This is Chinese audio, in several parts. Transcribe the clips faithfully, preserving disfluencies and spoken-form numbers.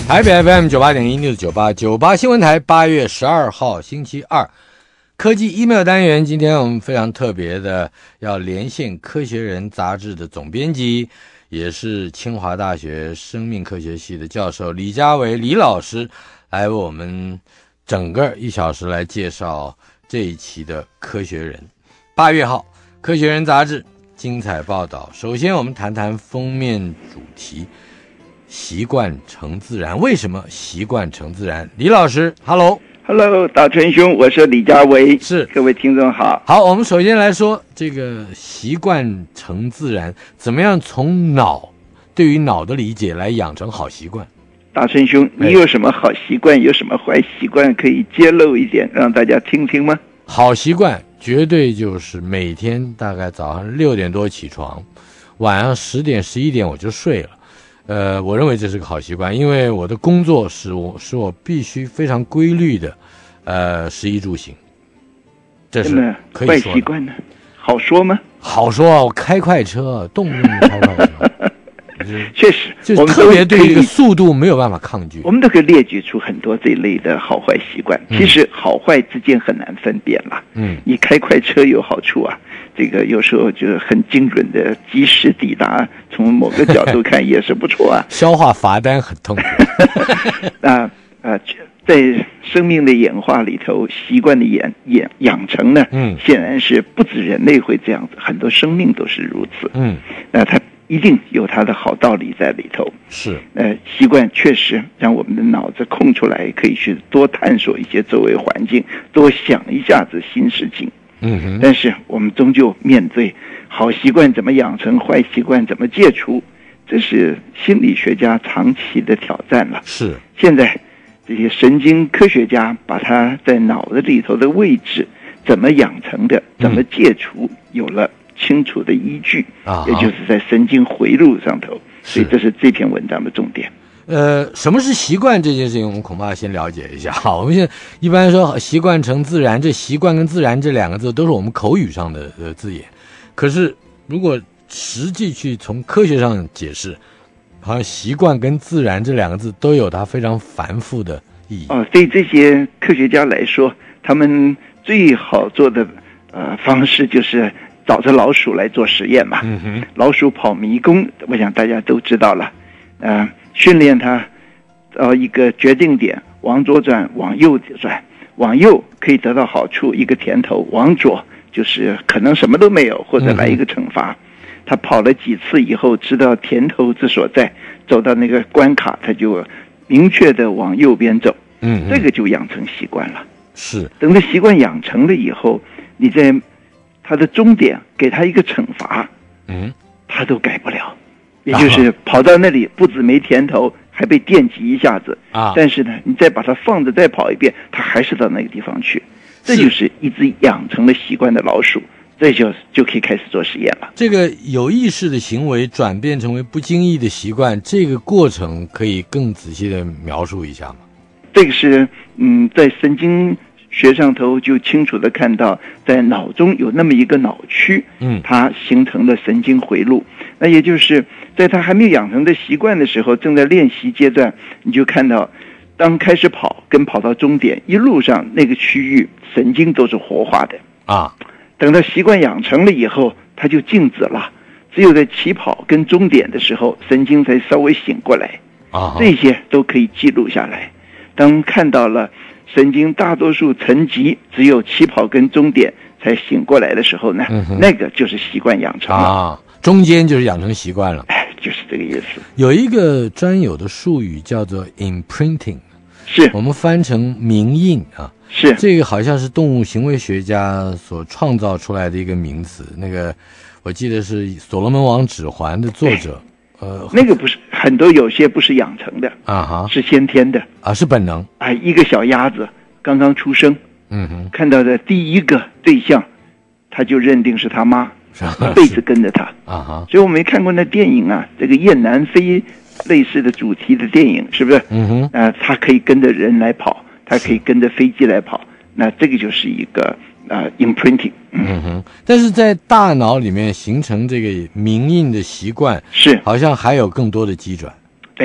台北 F M 九八点一 News 九八九八新闻台，八月十二号星期二，科技 email 单元。今天我们非常特别的要连线科学人杂志的总编辑，也是清华大学生命科学系的教授李家维李老师，来为我们整个一小时来介绍这一期的科学人。八月号科学人杂志精彩报道。首先我们谈谈封面主题，习惯成自然。为什么习惯成自然？李老师 Hello Hello 大春兄，我是李家维， 是各位听众好。 好，我们首先来说这个习惯成自然，怎么样从脑对于脑的理解来养成好习惯。 大春兄，你有什么好习惯，有什么坏习惯可以揭露一点让大家听听吗？ 好习惯绝对就是每天大概早上六点多起床，晚上十点十一点我就睡了。呃，我认为这是个好习惯，因为我的工作使我使我必须非常规律的，呃，食衣住行，这是可以说的。 坏习惯呢？好说吗？ 好说啊，我开快车，动不动就开快车， 确实， 就是特别对这个速度没有办法抗拒。 我们都可以列举出很多这一类的好坏习惯，嗯、其实好坏之间很难分辨啦。嗯，你开快车有好处啊。这个有时候就是很精准的及时抵达，从某个角度看也是不错啊。 消化罚单很痛苦。 啊啊，在生命的演化里头，习惯的演演养成呢，嗯，显然是不止人类会这样子，很多生命都是如此。嗯，那它一定有它的好道理在里头。 是， 呃，习惯确实让我们的脑子空出来，可以去多探索一些周围环境，多想一下子新事情。嗯哼，但是我们终究面对好习惯怎么养成，坏习惯怎么戒除，这是心理学家长期的挑战了。 是， 现在这些神经科学家把它在脑子里头的位置怎么养成的，怎么戒除，嗯、有了清楚的依据，啊，也就是在神经回路上头。所以这是这篇文章的重点。 呃，什么是习惯这件事情，我们恐怕先了解一下。好，我们现在一般说习惯成自然，这习惯跟自然这两个字都是我们口语上的呃字眼。可是如果实际去从科学上解释，好像习惯跟自然这两个字都有它非常繁复的意义。 哦，对这些科学家来说，他们最好做的呃方式就是找着老鼠来做实验嘛。嗯哼，老鼠跑迷宫，我想大家都知道了。呃训练它到一个决定点，往左转，往右转，往右可以得到好处，一个甜头，往左就是可能什么都没有，或者来一个惩罚。嗯、他跑了几次以后，知道甜头之所在，走到那个关卡，他就明确的往右边走。嗯，这个就养成习惯了。 是， 等到习惯养成了以后，你在他的终点给他一个惩罚，嗯，他都改不了。也就是跑到那里，不止没甜头，还被电击一下子啊！但是呢，你再把它放着，再跑一遍，它还是到那个地方去。这就是一只养成了习惯的老鼠，这就就可以开始做实验了。 这个有意识的行为转变成为不经意的习惯，这个过程可以更仔细的描述一下吗？ 这个是嗯，在神经学上头就清楚的看到，在脑中有那么一个脑区，嗯，它形成了神经回路。那也就是在他还没有养成的习惯的时候，正在练习阶段，你就看到当开始跑跟跑到终点一路上那个区域神经都是活化的啊。等到习惯养成了以后，它就静止了，只有在起跑跟终点的时候神经才稍微醒过来啊。这些都可以记录下来。当看到了神经大多数沉寂，只有起跑跟终点才醒过来的时候呢，嗯、那个就是习惯养成了啊。中间就是养成习惯了， 哎，就是这个意思。 有一个专有的术语叫做 imprinting， 是我们翻成铭印啊。 是这个好像是动物行为学家所创造出来的一个名词。那个我记得是所罗门王指环的作者， 呃，那个不是很多，有些不是养成的啊哈，是先天的啊，是本能啊。一个小鸭子刚刚出生，嗯哼，看到的第一个对象，他就认定是他妈。一辈子跟着他啊哈，所以我没看过那电影啊，这个雁南飞类似的主题的电影，是不是？嗯哼，啊、呃，他可以跟着人来跑，他可以跟着飞机来跑，那这个就是一个啊、呃、imprinting。 嗯哼，但是在大脑里面形成这个铭印的习惯， 是好像还有更多的机转。 对，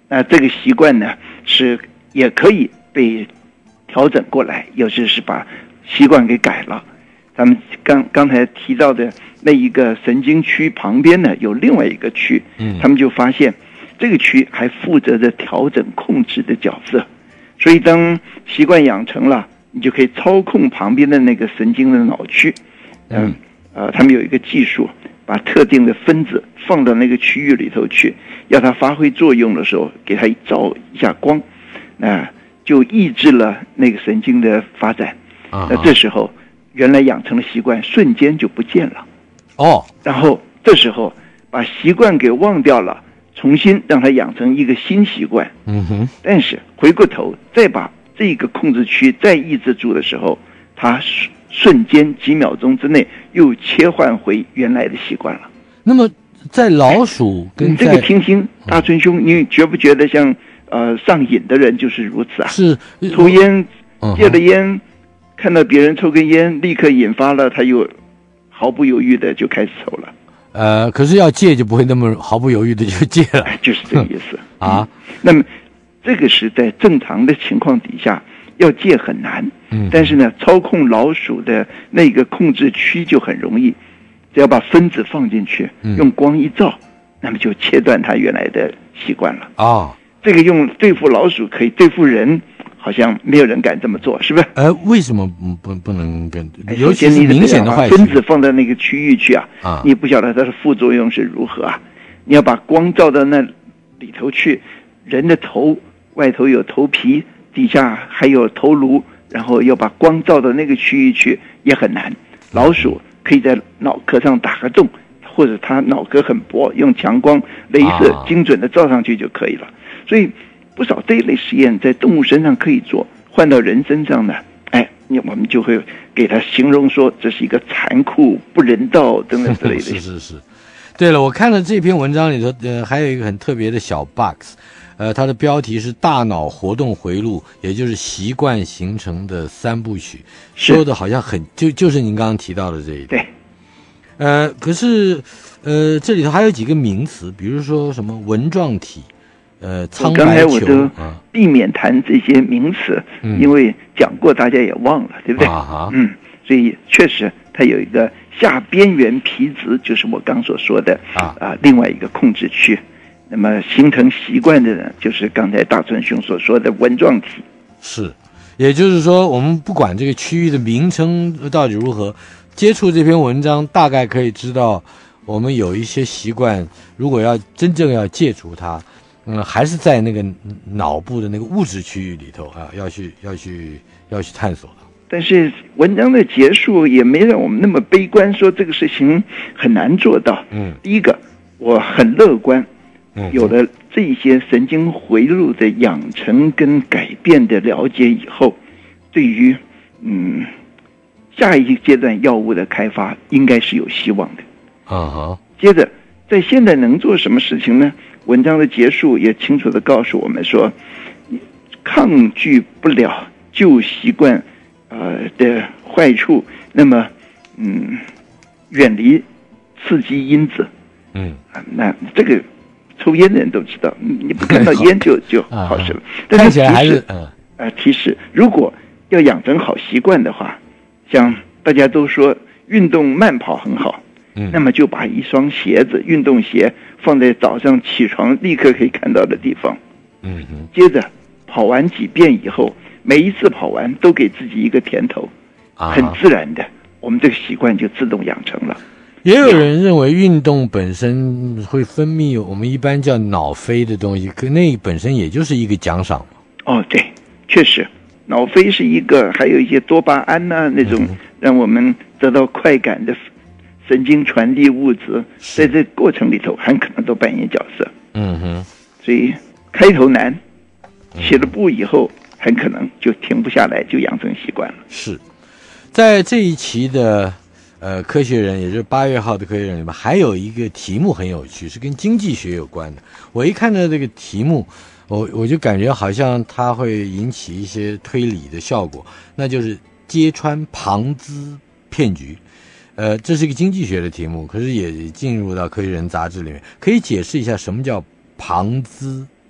那这个习惯呢是也可以被调整过来，有时是把习惯给改了。咱们刚刚才提到的那一个神经区旁边呢，有另外一个区，嗯，他们就发现这个区还负责着调整控制的角色，所以当习惯养成了，你就可以操控旁边的那个神经的脑区，嗯，呃，他们有一个技术，把特定的分子放到那个区域里头去，要它发挥作用的时候，给它照一下光，那、呃、就抑制了那个神经的发展。 啊、 那这时候原来养成的习惯瞬间就不见了。 哦， 然后这时候把习惯给忘掉了，重新让它养成一个新习惯。 嗯哼。但是回过头再把这个控制区再抑制住的时候，它瞬间几秒钟之内又切换回原来的习惯了。 那么在老鼠跟在你这个听听大春兄，你觉不觉得像呃上瘾的人就是如此啊？ 是抽烟戒了烟、嗯，看到别人抽根烟，立刻引发了他又毫不犹豫的就开始抽了。 呃，可是要戒就不会那么毫不犹豫的就戒了， 就是这个意思啊、 嗯。那么这个是在正常的情况底下要戒很难， 嗯， 但是呢，操控老鼠的那个控制区就很容易，只要把分子放进去，用光一照，那么就切断它原来的习惯了啊、哦。 这个用对付老鼠可以对付人，好像没有人敢这么做，是不是？ 呃，为什么不不能跟？尤其是明显的坏分子放到那个区域去啊，啊，你不晓得它的副作用是如何啊。你要把光照到那里头去，人的头外头有头皮，底下还有头颅，然后要把光照到那个区域去也很难。老鼠可以在脑壳上打个洞，或者它脑壳很薄，用强光、雷射精准的照上去就可以了。所以不少这一类实验在动物身上可以做，换到人身上呢，哎，我们就会给它形容说这是一个残酷、不人道等等之类的。 是是是。对了，我看了这篇文章里头，呃，还有一个很特别的小 box， 呃，它的标题是大脑活动回路，也就是习惯形成的三部曲，说的好像很就就是您刚刚提到的这一点。 对。 呃，可是呃，这里头还有几个名词，比如说什么纹状体。呃，苍白球。 刚才我都避免谈这些名词， 嗯、 因为讲过大家也忘了，对不对？ 啊、 嗯，所以确实它有一个下边缘皮质，就是我刚所说的啊啊、呃、另外一个控制区。那么形成习惯的呢，就是刚才大春兄所说的纹状体。 是，也就是说，我们不管这个区域的名称到底如何，接触这篇文章，大概可以知道，我们有一些习惯，如果要真正要戒除它。嗯，还是在那个脑部的那个物质区域里头啊，要去要去要去探索的。 但是文章的结束也没让我们那么悲观，说这个事情很难做到。 嗯， 第一个我很乐观，嗯，有了这些神经回路的养成跟改变的了解以后，对于嗯下一阶段药物的开发应该是有希望的。 啊哈。 接着，在现在能做什么事情呢？文章的结束也清楚地告诉我们说，抗拒不了旧习惯呃的坏处，那么嗯，远离刺激因子。 嗯， 那这个抽烟的人都知道，你不看到烟就就好事了。但看起来还是嗯呃提示，如果要养成好习惯的话，像大家都说运动慢跑很好。 嗯， 那么就把一双鞋子，运动鞋放在早上起床立刻可以看到的地方。 嗯哼。 接着跑完几遍以后，每一次跑完都给自己一个甜头， 啊， 很自然的，我们这个习惯就自动养成了。 也有人认为运动本身会分泌我们一般叫脑啡的东西，可那本身也就是一个奖赏嘛。 哦，对，确实，脑啡是一个，还有一些多巴胺呐、啊、那种让我们得到快感的神经传递物质，在这过程里头很可能都扮演角色。 嗯哼， 所以开头难，起了步以后，很可能就停不下来，就养成习惯了。 是，在这一期的呃科学人，也就是八月号的科学人里面，还有一个题目很有趣，是跟经济学有关的。我一看到这个题目，我我就感觉好像它会引起一些推理的效果，那就是揭穿庞兹骗局。呃，这是一个经济学的题目，可是也进入到科学人杂志里面，可以解释一下什么叫庞兹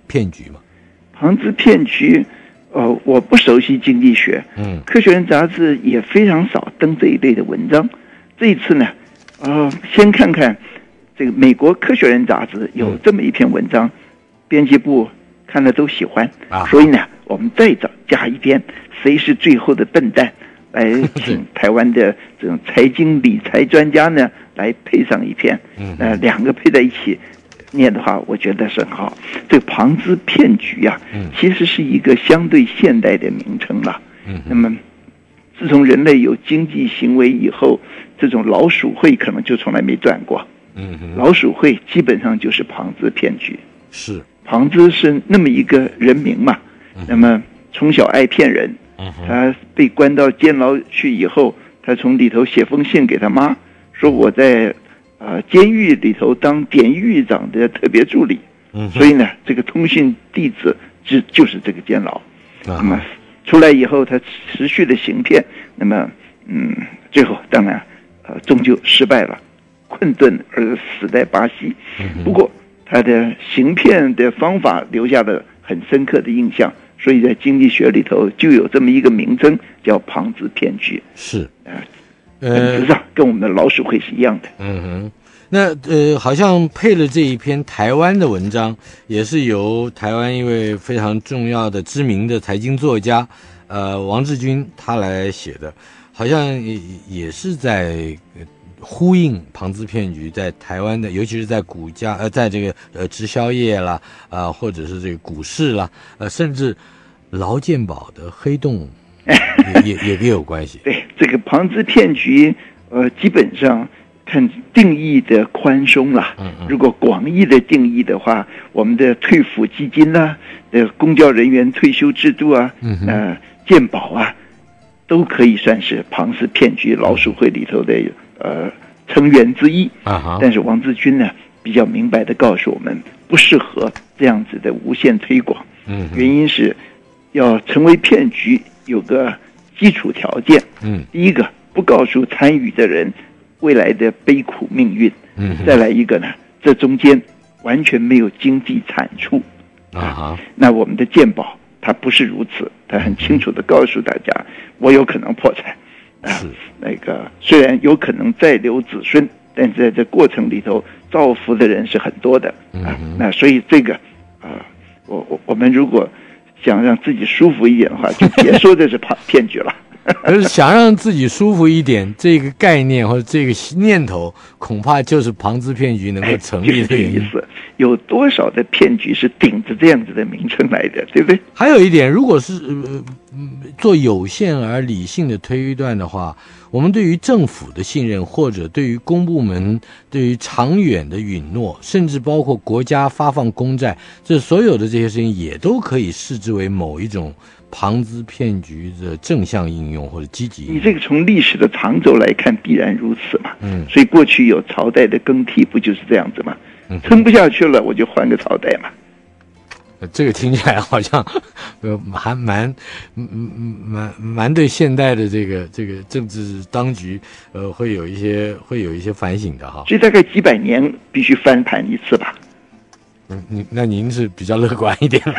骗局吗？ 庞兹骗局，呃，我不熟悉经济学，嗯，科学人杂志也非常少登这一类的文章。这一次呢，呃，先看看这个美国科学人杂志有这么一篇文章，嗯、编辑部看了都喜欢，啊、所以呢，我们再找加一篇谁是最后的笨蛋，来请台湾的这种财经理财专家呢来配上一篇，嗯，呃，两个配在一起念的话，我觉得是很好。这个庞兹骗局啊，嗯、其实是一个相对现代的名称了。嗯，那么自从人类有经济行为以后，这种老鼠会可能就从来没断过。嗯，老鼠会基本上就是庞兹骗局。 是， 庞兹是那么一个人名嘛，嗯、那么从小爱骗人，嗯、他被关到监牢去以后，他从里头写封信给他妈，说我在呃监狱里头当典狱长的特别助理，嗯、所以呢，这个通讯地址就就是这个监牢。那么出来以后，他持续的行骗，那么嗯，最后当然呃终究失败了，困顿而死在巴西。不过他的行骗的方法留下了很深刻的印象，所以在经济学里头就有这么一个名称叫庞兹骗局。 是，呃， 本质上跟我们的老鼠会是一样的。 嗯哼。那呃，好像配了这一篇台湾的文章，也是由台湾一位非常重要的知名的财经作家，呃，王志军他来写的，好像也也是在呼应庞兹骗局在台湾的，尤其是在股价呃，在这个呃直销业啦，啊、呃，或者是这个股市啦，呃，甚至劳健保的黑洞也也也有关系。 对，这个庞兹骗局，呃，基本上看定义的宽松啦，如果广义的定义的话，我们的退抚基金啦、呃公教人员退休制度啊、呃健保啊，都可以算是庞氏骗局老鼠会里头的呃成员之一。但是王志军呢比较明白的告诉我们，不适合这样子的无限推广。原因是要成为骗局有个基础条件。第一个，不告诉参与的人未来的悲苦命运，嗯，再来一个呢，这中间完全没有经济产出啊。那我们的健保它不是如此，它很清楚的告诉大家，我有可能破产啊。那个虽然有可能再留子孙，但是在这过程里头造福的人是很多的啊。那所以这个啊，我我我们如果想让自己舒服一点的话，就别说这是骗局了。 而想让自己舒服一点，这个概念或者这个念头，恐怕就是庞兹骗局能够成立的原因。 哎，有多少的骗局是顶着这样子的名称来的，对不对？ 还有一点，如果是呃做有限而理性的推断的话，我们对于政府的信任，或者对于公部门对于长远的允诺，甚至包括国家发放公债，这所有的这些事情，也都可以视之为某一种庞兹骗局的正向应用或者积极应用。 你这个从历史的长轴来看，必然如此嘛。嗯，所以过去有朝代的更替，不就是这样子吗？嗯，撑不下去了，我就换个朝代嘛。 这个听起来好像，呃，还蛮，蛮蛮对现代的这个这个政治当局，呃，会有一些会有一些反省的哈。 所以大概几百年必须翻盘一次吧。 嗯，你那您是比较乐观一点了。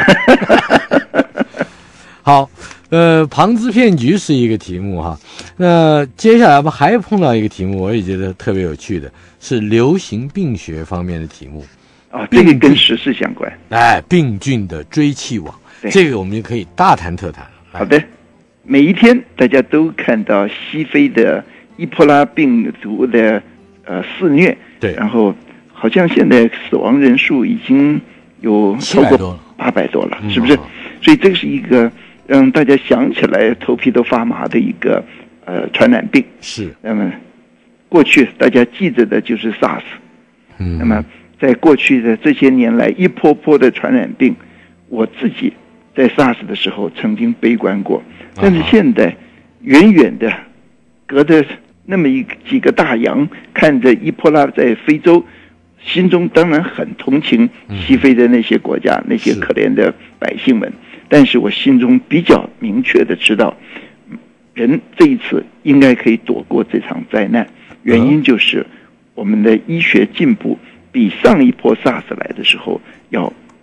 好，呃，庞兹骗局是一个题目哈。那接下来我们还碰到一个题目，我也觉得特别有趣的，是流行病学方面的题目。 啊、哦，这个跟时事相关。 哎，病菌的追气网，这个我们就可以大谈特谈了。 好的，每一天大家都看到西非的伊波拉病毒的呃肆虐， 对， 然后好像现在死亡人数已经有超过八百多了，是不是？所以这是一个让大家想起来头皮都发麻的一个呃传染病。 是。 那么过去大家记着的就是 SARS。嗯。那么在过去的这些年来，一波波的传染病，我自己在 SARS 的时候曾经悲观过，但是现在远远的隔着那么一几个大洋，看着伊波拉在非洲，心中当然很同情西非的那些国家，那些可怜的百姓们，但是我心中比较明确的知道，人这一次应该可以躲过这场灾难，原因就是我们的医学进步比上一波 SARS 来的时候要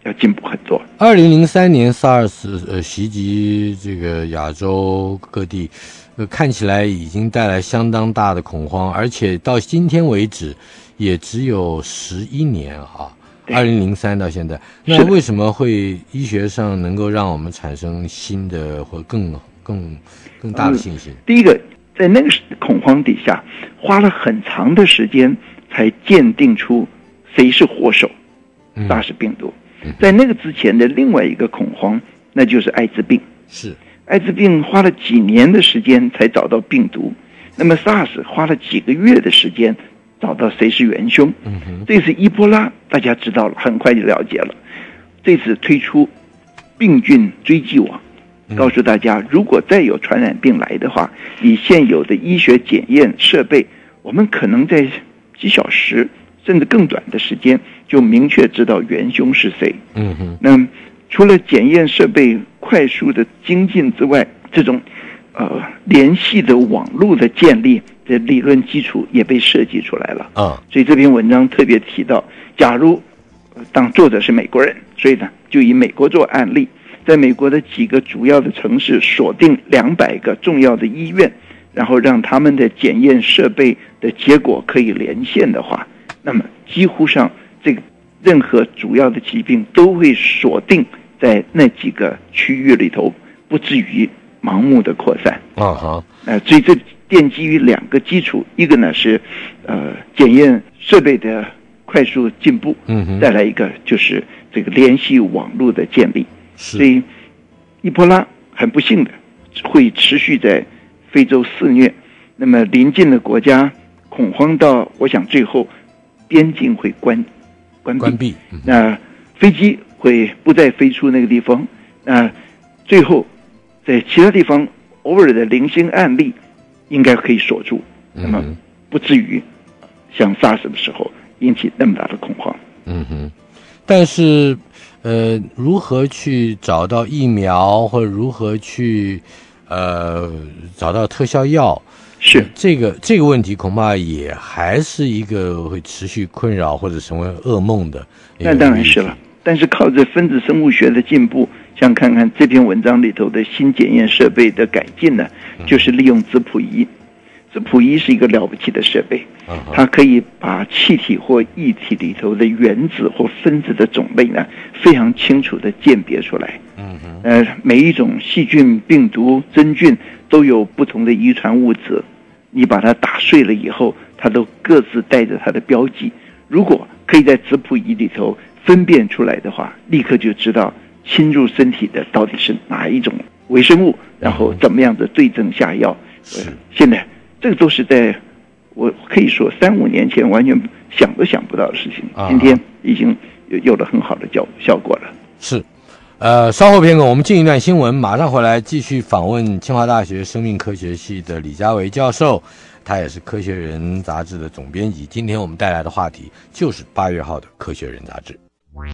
要进步很多。 二零零三年 SARS 呃袭击这个亚洲各地，呃看起来已经带来相当大的恐慌，而且到今天为止也只有十一年啊。二零零三到现在，那为什么会医学上能够让我们产生新的或更更更大的信心？ 嗯、第一个，在那个恐慌底下，花了很长的时间才鉴定出谁是祸首，SARS、嗯、病毒。在那个之前的另外一个恐慌，那就是艾滋病。 是， 艾滋病花了几年的时间才找到病毒，那么 SARS 花了几个月的时间找到谁是元凶。 嗯哼， 这次伊波拉大家知道了，很快就了解了。这次推出病菌追迹网，告诉大家，如果再有传染病来的话，以现有的医学检验设备，我们可能在几小时甚至更短的时间就明确知道元凶是谁。 嗯哼， 那除了检验设备快速的精进之外，这种呃联系的网络的建立的理论基础也被设计出来了啊。 所以这篇文章特别提到，假如、呃、当作者是美国人，所以呢就以美国做案例，在美国的几个主要的城市锁定两百个重要的医院，然后让他们的检验设备的结果可以连线的话，那么几乎上这个任何主要的疾病都会锁定在那几个区域里头，不至于盲目的扩散。 啊哈， 呃，所以这奠基于两个基础，一个呢是呃检验设备的快速进步， 嗯哼， 再来一个就是这个联系网络的建立。 是， 所以伊波拉很不幸的会持续在非洲肆虐，那么邻近的国家恐慌到，我想最后边境会关关闭， 关闭嗯、 那飞机会不再飞出那个地方，那最后在其他地方偶尔的零星案例应该可以锁住，那么不至于像 SARS 的时候引起那么大的恐慌。 嗯哼，但是呃，如何去找到疫苗，或者如何去呃找到特效药？ 是这个这个问题，恐怕也还是一个会持续困扰或者成为噩梦的。 那当然是了，但是靠着分子生物学的进步，像看看这篇文章里头的新检验设备的改进呢，就是利用质谱仪。质谱仪是一个了不起的设备，它可以把气体或液体里头的原子或分子的种类呢，非常清楚地鉴别出来。 嗯哼， 呃，每一种细菌、病毒、真菌都有不同的遗传物质，你把它打碎了以后，它都各自带着它的标记。如果可以在质谱仪里头分辨出来的话，立刻就知道侵入身体的到底是哪一种微生物，然后怎么样的对症下药。 是、呃， 现在这个都是在我可以说三五年前完全想都想不到的事情， 啊、 今天已经有有了很好的效效果了。 是。呃，稍后片刻，我们进一段新闻，马上回来继续访问清华大学生命科学系的李家维教授，他也是《科学人》杂志的总编辑。今天我们带来的话题就是八月号的《科学人》杂志。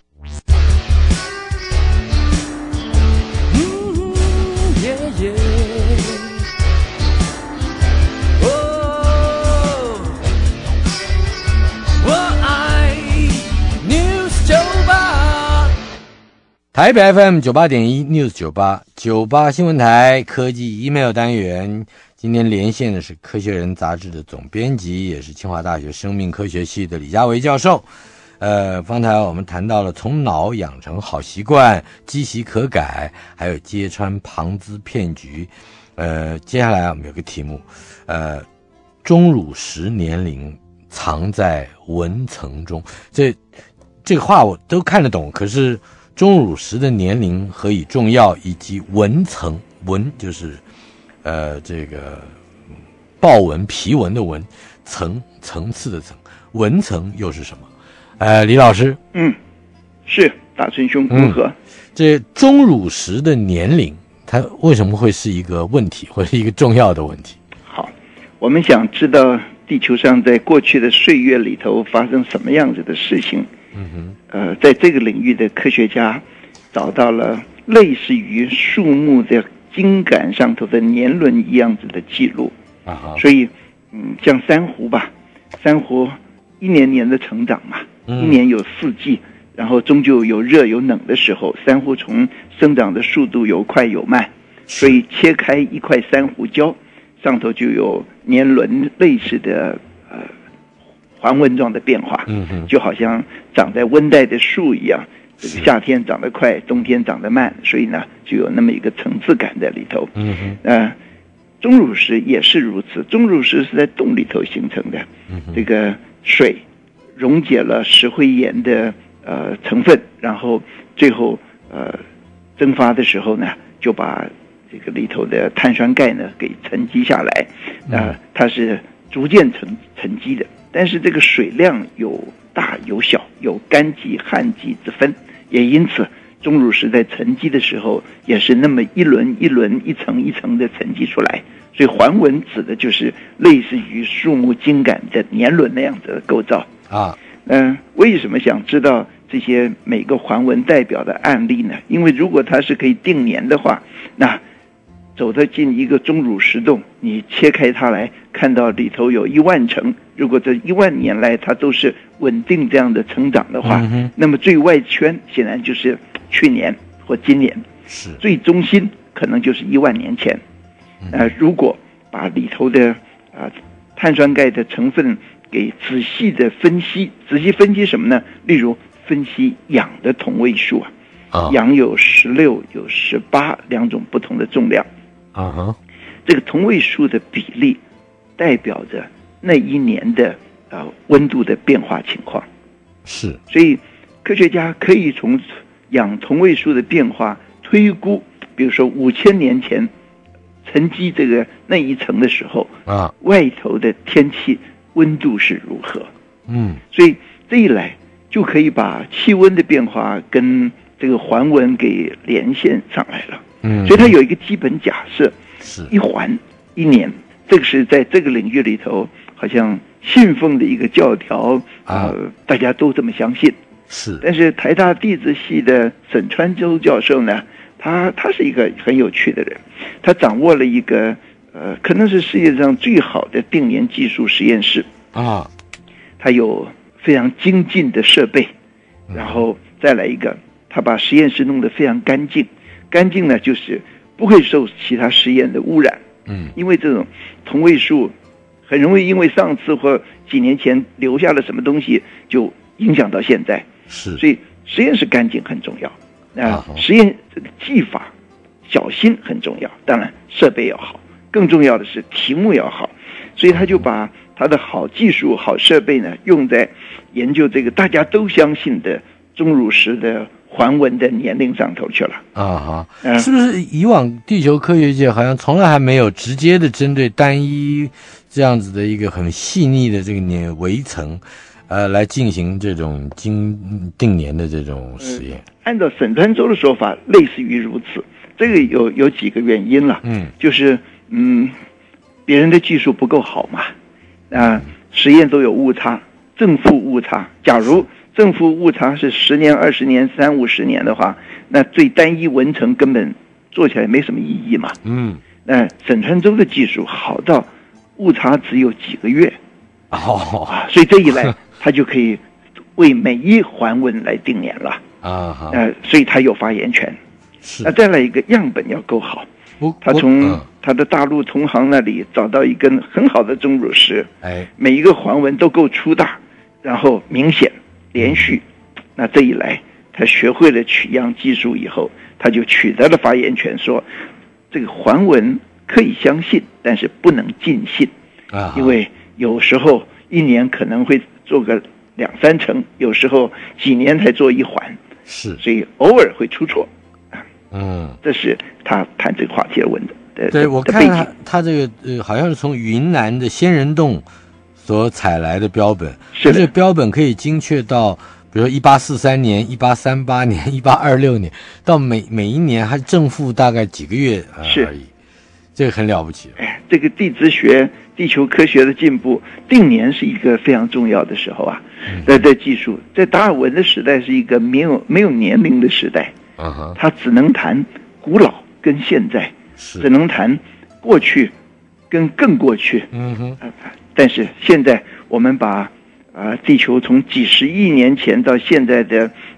嗯耶耶台北 F M 九八点一 News 九八九八新闻台科技 email 单元，今天连线的是《科学人》杂志的总编辑，也是清华大学生命科学系的李家维教授。呃，方才我们谈到了从脑养成好习惯、积习可改，还有揭穿庞兹骗局。呃，接下来我们有个题目，呃，钟乳石年龄藏在纹层中。这这个话我都看得懂，可是钟乳石的年龄何以重要，以及纹层，纹就是呃这个豹纹皮纹的纹，层层次的层，纹层又是什么？呃，李老师， 嗯，是大春兄如何？ 嗯、这钟乳石的年龄，它为什么会是一个问题，或者一个重要的问题？ 好，我们想知道地球上在过去的岁月里头发生什么样子的事情。 嗯哼， 呃，在这个领域的科学家找到了类似于树木的茎秆上头的年轮一样子的记录。 啊， 所以，嗯，像珊瑚吧，珊瑚一年年的成长嘛， 嗯、 一年有四季， 然后终究有热有冷的时候，珊瑚虫生长的速度有快有慢，所以切开一块珊瑚礁，上头就有年轮类似的呃环纹状的变化， 嗯哼， 就好像长在温带的树一样，这个夏天长得快，冬天长得慢，所以呢就有那么一个层次感在里头。 嗯哼， 呃，钟乳石也是如此，钟乳石是在洞里头形成的， 嗯哼， 这个水溶解了石灰岩的呃成分，然后最后呃蒸发的时候呢，就把这个里头的碳酸钙呢给沉积下来，呃，它是逐渐沉沉积的，但是这个水量有大有小，有干级旱级之分，也因此钟乳石在沉积的时候也是那么一轮一轮一层一层的沉积出来，所以环纹指的就是类似于树木茎秆的年轮那样子的构造啊。 嗯、呃，为什么想知道这些每个环纹代表的案例呢？因为如果它是可以定年的话，那走得进一个钟乳石洞，你切开它来看到里头有一万层，如果这一万年来它都是稳定这样的成长的话， 嗯、 那么最外圈显然就是去年或今年， 是最中心可能就是一万年前。呃，如果把里头的啊、呃、碳酸钙的成分给仔细的分析，仔细分析什么呢？例如分析氧的同位素啊， 啊氧有十六有十八两种不同的重量。 啊哈， 这个同位素的比例代表着那一年的呃温度的变化情况。 是， 所以科学家可以从氧同位素的变化推估，比如说五千年前沉积这个那一层的时候啊， 外头的天气温度是如何。 嗯， 所以这一来就可以把气温的变化跟这个环纹给连线上来了。 嗯， 所以它有一个基本假设， 是一环一年，这个是在这个领域里头好像信奉的一个教条，呃，大家都这么相信。 是， 但是台大地质系的沈川洲教授呢，他他是一个很有趣的人，他掌握了一个呃，可能是世界上最好的定年技术实验室啊， 他有非常精进的设备，然后再来一个，他把实验室弄得非常干净。干净呢，就是不会受其他实验的污染。 嗯， 因为这种同位素很容易因为上次或几年前留下了什么东西，就影响到现在。 是， 所以实验室干净很重要。啊、 呃， 实验这个技法小心很重要。当然设备要好，更重要的是题目要好。所以他就把他的好技术、好设备呢，用在研究这个大家都相信的钟乳石的环纹的年龄上头去了啊哈、嗯，是不是以往地球科学界好像从来还没有直接的针对单一这样子的一个很细腻的这个年围层，呃，来进行这种经定年的这种实验？ 嗯、按照沈川洲的说法，类似于如此。这个有有几个原因了， 嗯， 就是嗯，别人的技术不够好嘛，啊、呃，实验都有误差，正负误差。假如正负误差是十年、二十年、三五十年的话，那最单一纹层根本做起来没什么意义嘛。 嗯， 那沈川洲的技术好到误差只有几个月， 哦， 啊，所以这一来他就可以为每一环纹来定年了啊， 呃，所以他有发言权。 是， 那再来一个样本要够好，他从他的大陆同行那里找到一根很好的钟乳石， 哎， 每一个环纹都够粗大，然后明显。连续，那这一来，他学会了取样技术以后，他就取得了发言权，说这个环纹可以相信，但是不能尽信啊， 因为有时候一年可能会做个两三层，有时候几年才做一环， 是， 所以偶尔会出错。 嗯， 这是他谈这个话题的问的。 对，我看他他这个呃，好像是从云南的仙人洞所采来的标本， 是这标本可以精确到，比如说一八四三年、一八三八年、一八二六年，到每每一年还正负大概几个月、呃、而已，这个很了不起。 哎，这个地质学、地球科学的进步，定年是一个非常重要的时候啊。在在技术，在达尔文的时代是一个没有没有年龄的时代， 嗯哼， 他只能谈古老跟现在，只能谈过去跟更过去。 嗯哼。 但是现在我们把啊、呃、地球从几十亿年前到现在的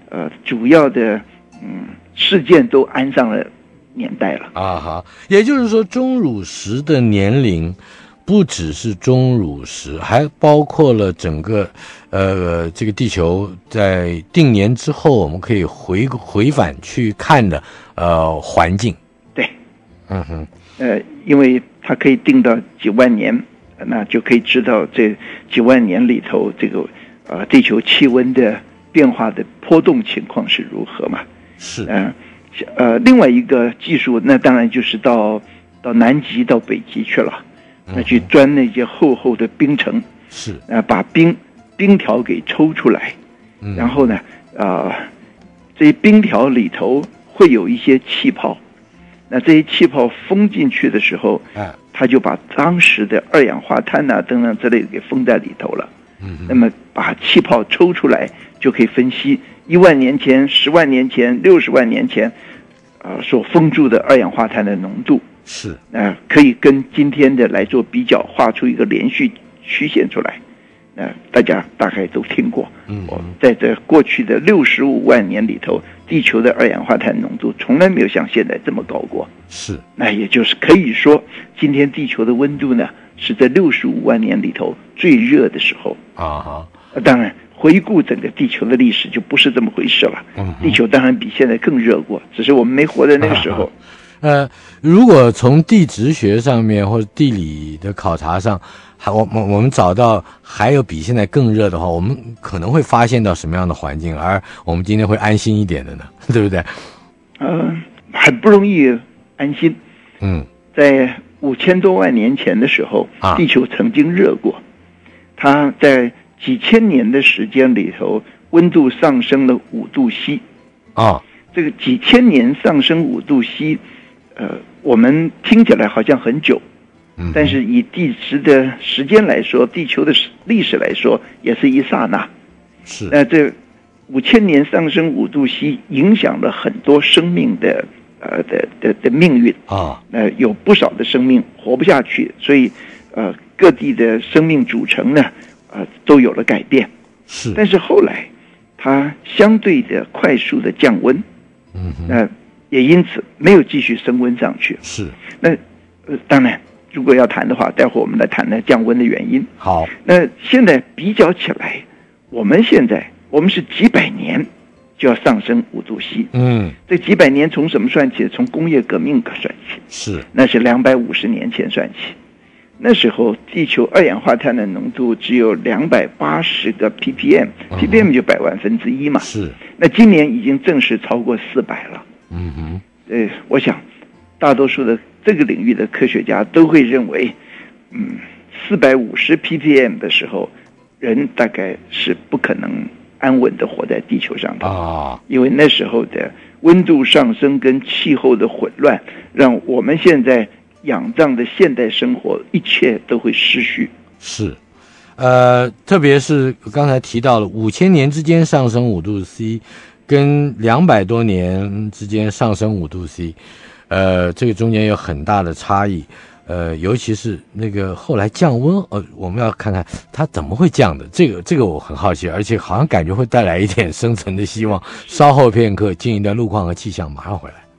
呃主要的嗯事件都安上了年代了啊哈。也就是说，钟乳石的年龄不只是钟乳石，还包括了整个呃这个地球在定年之后，我们可以回回返去看的呃环境。 对， 嗯哼， 呃，因为它可以定到几万年，那就可以知道这几万年里头这个呃地球气温的变化的波动情况是如何嘛？ 是， 嗯、呃，呃，另外一个技术，那当然就是到到南极、到北极去了。那去钻那些厚厚的冰层， 是， 呃，把冰冰条给抽出来， 嗯、 然后呢，呃，这些冰条里头会有一些气泡，那这些气泡封进去的时候， 啊， 它就把当时的二氧化碳啊等等之类的给封在里头了。 嗯， 那么把气泡抽出来，就可以分析一万年前、十万年前、六十万年前，呃，所封住的二氧化碳的浓度。 是， 呃，可以跟今天的来做比较，画出一个连续曲线出来。呃，大家大概都听过。 嗯， 我在这过去的六十五万年里头，地球的二氧化碳浓度从来没有像现在这么高过。 是， 那也就是可以说，今天地球的温度呢，是在六十五万年里头最热的时候。 啊哈。 呃，当然，回顾整个地球的历史就不是这么回事了。 嗯， 地球当然比现在更热过，只是我们没活在那个时候。啊呃，如果从地质学上面或者地理的考察上，还我我我们找到还有比现在更热的话，我们可能会发现到什么样的环境，而我们今天会安心一点的呢？对不对？ 呃，很不容易安心。 嗯， 在五千多万年前的时候， 啊， 地球曾经热过，它在几千年的时间里头，温度上升了五度 C。 啊， 这个几千年上升五度 C。呃，我们听起来好像很久， 嗯， 但是以地质的时间来说，地球的历史来说，也是一刹那。 是， 那这五千年上升五度 C， 影响了很多生命的呃的的的命运啊。 呃，有不少的生命活不下去，所以呃各地的生命组成呢，呃都有了改变。 是， 但是后来它相对的快速的降温， 嗯哼， 呃。也因此没有继续升温上去。 是， 那呃，当然，如果要谈的话，待会儿我们来谈谈降温的原因。 好， 那现在比较起来，我们现在我们是几百年就要上升五度 C。 嗯， 这几百年从什么算起？从工业革命算起。 是， 那是两百五十年前算起。那时候地球二氧化碳的浓度只有两百八十个 ppm，ppm、嗯、就百万分之一嘛。 是。 那今年已经正式超过四百了。 嗯哼， 呃，我想，大多数的这个领域的科学家都会认为，嗯，四百五十 ppm 的时候，人大概是不可能安稳的活在地球上的啊， 因为那时候的温度上升跟气候的混乱，让我们现在仰仗的现代生活一切都会失序。 是，呃，特别是刚才提到了五千年之间上升五度 C。跟两百多年之间上升五度 C， 呃，这个中间有很大的差异，呃，尤其是那个后来降温，呃，我们要看看它怎么会降的，这个这个我很好奇，而且好像感觉会带来一点生存的希望。稍后片刻进一段路况和气象，马上回来。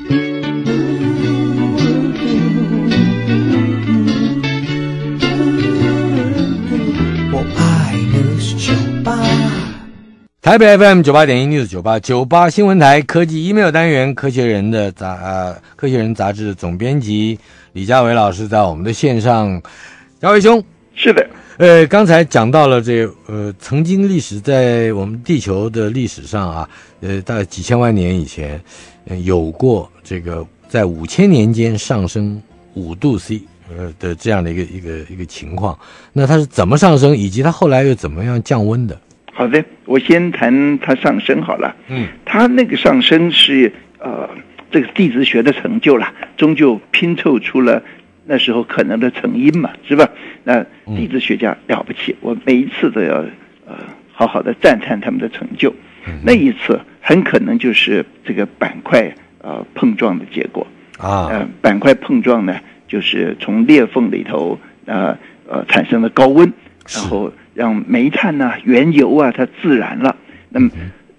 我爱的是酒吧。台北 F M 九八点一 News 九八九八新闻台科技 email 单元科学人的杂呃科学人杂志的总编辑李家维老师在我们的线上。家维兄， 是的， 呃，刚才讲到了这呃曾经历史在我们地球的历史上啊，呃大概几千万年以前，呃、有过这个在五千年间上升五度 C 呃的这样的一个一个一个情况。那它是怎么上升，以及它后来又怎么样降温的？ 好的，我先谈它上升好了。 嗯，它那个上升是呃这个地质学的成就了，终究拼凑出了那时候可能的成因嘛，是吧？那地质学家了不起，我每一次都要呃好好的赞叹他们的成就。嗯、那一次很可能就是这个板块呃碰撞的结果啊。 呃，板块碰撞呢，就是从裂缝里头呃呃产生了高温，然后让煤炭啊、原油啊它自燃了。那么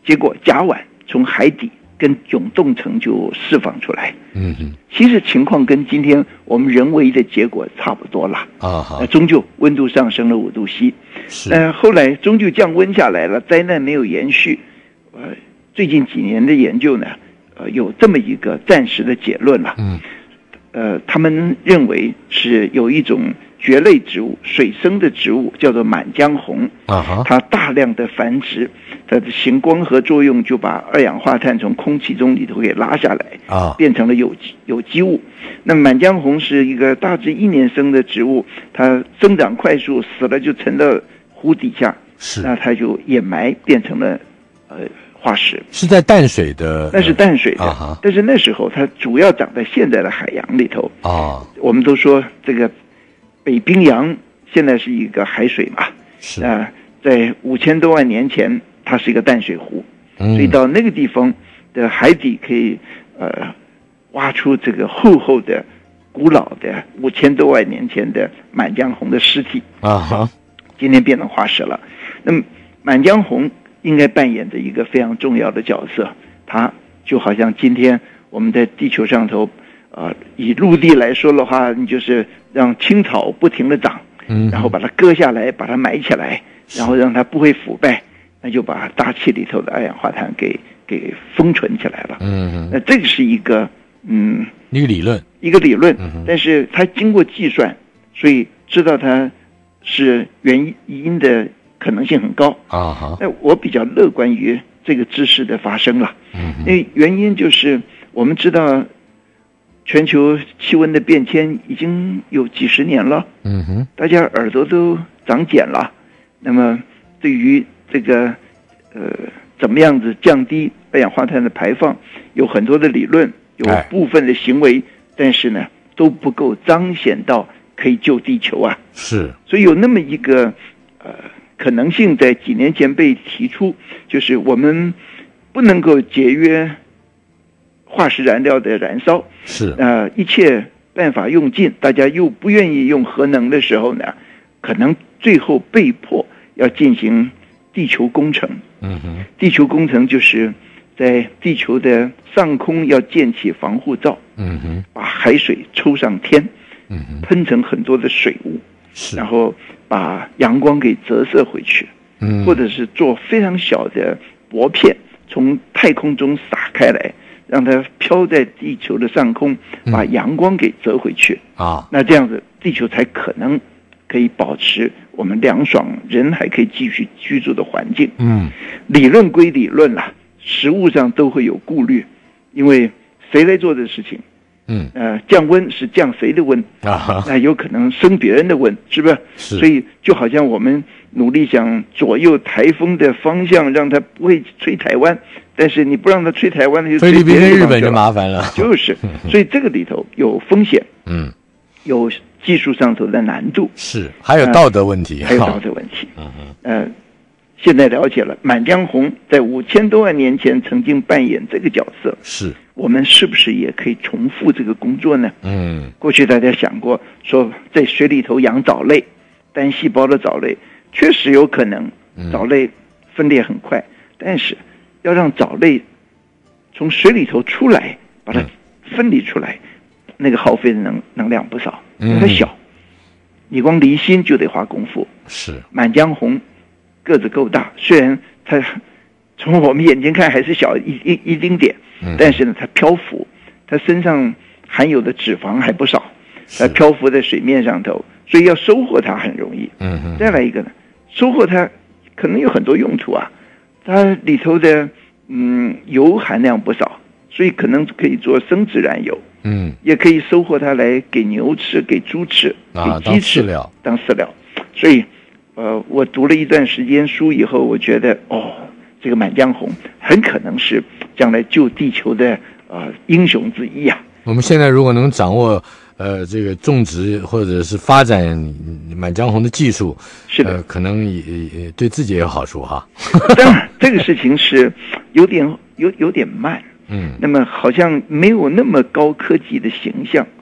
结果甲烷从海底跟永冻层就释放出来。 嗯哼， 其实情况跟今天我们人为的结果差不多了啊。好， 呃，终究温度上升了五度 C， 是， 呃，后来终究降温下来了，灾难没有延续。呃，最近几年的研究呢，呃，有这么一个暂时的结论了。 嗯， 呃，他们认为是有一种蕨类植物，水生的植物叫做满江红啊， 它大量的繁殖，它的行光合作用就把二氧化碳从空气中里头给拉下来啊， 变成了有机有机物。那么满江红是一个大致一年生的植物，它生长快速，死了就沉到湖底下， 是， 那它就掩埋变成了呃化石。 是在淡水的， 那是淡水的， 啊，但是那时候它主要长在现在的海洋里头啊。 我们都说这个北冰洋现在是一个海水嘛， 是啊、呃，在五千多万年前它是一个淡水湖， 嗯、 所以到那个地方的海底可以呃挖出这个厚厚的、古老的五千多万年前的满江红的尸体啊哈， 今天变成化石了。那么满江红应该扮演着一个非常重要的角色，它就好像今天我们在地球上头，呃，以陆地来说的话，你就是让青草不停地长， 嗯， 然后把它割下来，把它埋起来，然后让它不会腐败，那就把大气里头的二氧化碳给给封存起来了。 嗯， 那这个是一个嗯一个理论， 一个理论， 嗯、 但是它经过计算，所以知道它是原因的可能性很高啊哈。 那我比较乐观于这个知识的发生了， 嗯， 那原因就是我们知道全球气温的变迁已经有几十年了， 嗯哼， 大家耳朵都长茧了。那么对于这个呃怎么样子降低二氧化碳的排放，有很多的理论，有部分的行为，但是呢都不够彰显到可以救地球啊。 是， 所以有那么一个呃可能性，在几年前被提出，就是我们不能够节约化石燃料的燃烧， 是， 呃，一切办法用尽，大家又不愿意用核能的时候呢，可能最后被迫要进行地球工程。 嗯哼， 地球工程就是在地球的上空要建起防护罩， 嗯哼， 把海水抽上天， 嗯哼， 喷成很多的水雾， 是， 然后把阳光给折射回去， 嗯， 或者是做非常小的薄片从太空中撒开来，让它飘在地球的上空，把阳光给折回去啊、嗯。 那这样子，地球才可能可以保持我们凉爽，人还可以继续居住的环境。 嗯， 理论归理论啦，实务上都会有顾虑，因为谁来做的事情？ 嗯， 呃，降温是降谁的温啊？ 那有可能升别人的温，是不是？ 是。 所以就好像我们努力想左右台风的方向，让它不会吹台湾，但是你不让它吹台湾，就菲律宾跟日本就麻烦了。 就是，所以这个里头有风险， 嗯， 有技术上头的难度， 是，还有道德问题， 呃、还有道德问题。 嗯嗯， 呃。现在了解了，满江红在五千多万年前曾经扮演这个角色， 是我们是不是也可以重复这个工作呢？ 嗯， 过去大家想过，说在水里头养藻类，单细胞的藻类确实有可能，藻类分裂很快，嗯、但是要让藻类从水里头出来，把它分离出来，嗯、那个耗费的能能量不少，因为它小，嗯、你光离心就得花功夫。 是满江红。个子够大，虽然它从我们眼睛看还是小一一一丁点，但是呢，它漂浮，它身上含有的脂肪还不少，它漂浮在水面上头，所以要收获它很容易。 嗯嗯。 再来一个呢，收获它可能有很多用途啊，它里头的嗯油含量不少，所以可能可以做生质燃油。 嗯。 也可以收获它来给牛吃、给猪吃、 啊、 给鸡吃， 当饲料。 当饲料，所以。呃，我读了一段时间书以后，我觉得哦，这个满江红很可能是将来救地球的呃英雄之一啊。 我们现在如果能掌握呃这个种植或者是发展满江红的技术， 是的， 呃、可能也也对自己也有好处哈。 当然，这个事情是有点有有点慢， 嗯， 那么好像没有那么高科技的形象，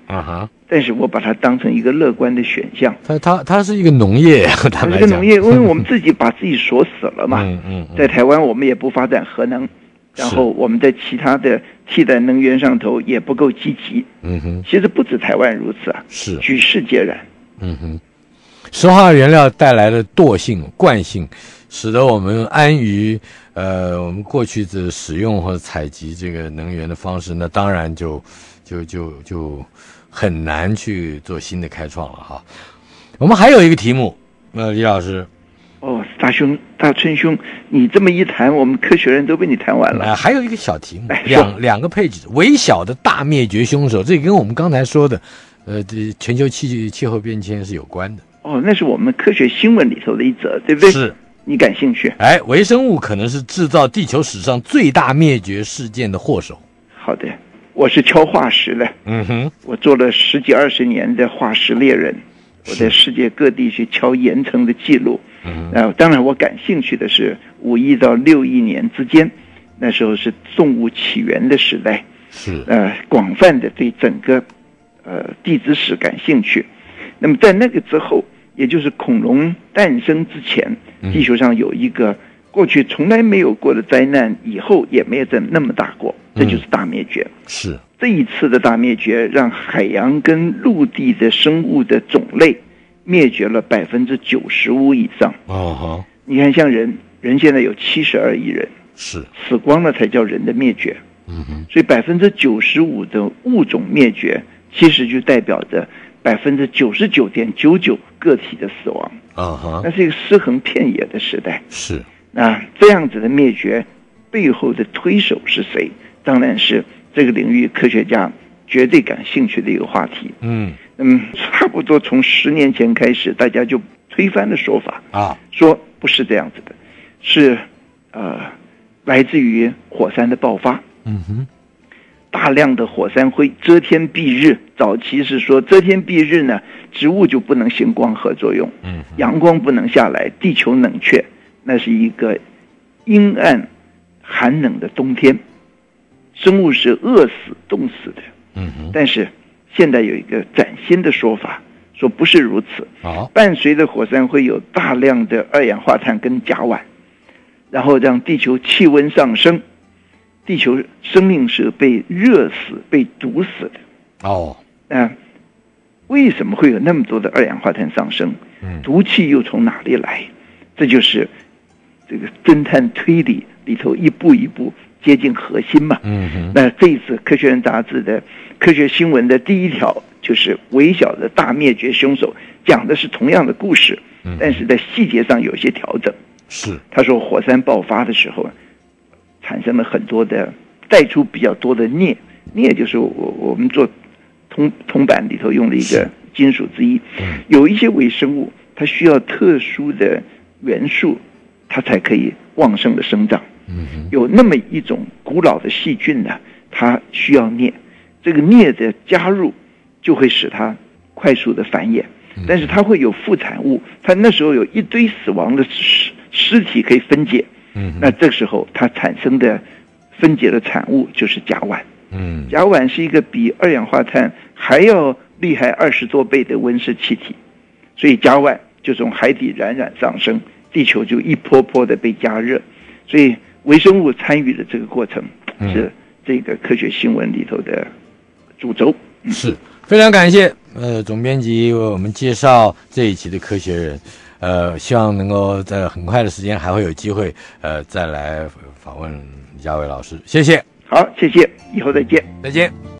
啊哈，但是我把它当成一个乐观的选项。 它它它是一个农业， 它是一个农业，因为我们自己把自己锁死了嘛。 嗯嗯嗯， 在台湾我们也不发展核能，然后我们在其他的替代能源上头也不够积极。 嗯哼， 其实不止台湾如此啊， 是举世皆然。 嗯哼，石化原料带来的惰性、惯性，使得我们安于呃我们过去的使用或者采集这个能源的方式，那当然就就就就很难去做新的开创了哈。我们还有一个题目，呃，李老师。 哦，大兄大春兄，你这么一谈，我们科学人都被你谈完了。 呃、还有一个小题目，两两个配置，微小的大灭绝凶手，这跟我们刚才说的，呃，全球气气候变迁是有关的。 哦，那是我们科学新闻里头的一则，对不对？ 是， 你感兴趣？ 哎，微生物可能是制造地球史上最大灭绝事件的祸首。 好的，我是敲化石的， 嗯哼， 我做了十几二十年的化石猎人，我在世界各地去敲岩层的记录。嗯，呃，当然我感兴趣的是五亿到六亿年之间，那时候是动物起源的时代， 是呃，广泛的对整个呃地质史感兴趣。那么在那个之后，也就是恐龙诞生之前，地球上有一个过去从来没有过的灾难，以后也没有这那么大过，这就是大灭绝。 嗯、是这一次的大灭绝，让海洋跟陆地的生物的种类灭绝了百分之九十五以上。 哦， 你看，像人，人现在有七十二亿人， 是死光了才叫人的灭绝。 嗯哼， 所以百分之九十五的物种灭绝，其实就代表着百分之九十九点九九个体的死亡。 啊哈， 那是一个尸横遍野的时代。 是， 那这样子的灭绝背后的推手是谁？当然是这个领域科学家绝对感兴趣的一个话题。 嗯。 嗯，差不多从十年前开始，大家就推翻了说法啊， 说不是这样子的，是呃来自于火山的爆发。 嗯哼， 大量的火山灰遮天蔽日，早期是说遮天蔽日呢，植物就不能行光合作用， 嗯， 阳光不能下来，地球冷却，那是一个阴暗寒冷的冬天，生物是饿死冻死的。 嗯哼， 但是现在有一个崭新的说法，说不是如此。 好， 伴随着火山灰有大量的二氧化碳跟甲烷，然后让地球气温上升，地球生命是被热死、被毒死的。 哦， 那为什么会有那么多的二氧化碳上升？ 嗯， 毒气又从哪里来？这就是这个侦探推理里头一步一步接近核心嘛。 嗯哼， 那这一次《科学人》杂志的科学新闻的第一条就是微小的大灭绝凶手，讲的是同样的故事， 嗯， 但是在细节上有一些调整。 是， 他说火山爆发的时候，产生了很多的带出比较多的镍，镍就是我我们做铜铜板里头用的一个金属之一。 嗯， 有一些微生物它需要特殊的元素，它才可以旺盛的生长。 嗯， 有那么一种古老的细菌呢，它需要镍，这个镍的加入就会使它快速的繁衍，但是它会有副产物，它那时候有一堆死亡的尸尸体可以分解， 嗯， 那这个时候它产生的分解的产物就是甲烷。 嗯， 甲烷是一个比二氧化碳还要厉害二十多倍的温室气体，所以甲烷就从海底冉冉上升，地球就一波波的被加热，所以微生物参与的这个过程是这个科学新闻里头的主轴。 嗯，是非常感谢呃总编辑为我们介绍这一期的科学人，呃，希望能够在很快的时间还会有机会呃再来访问李家维老师，谢谢。 好，谢谢，以后再见， 再见。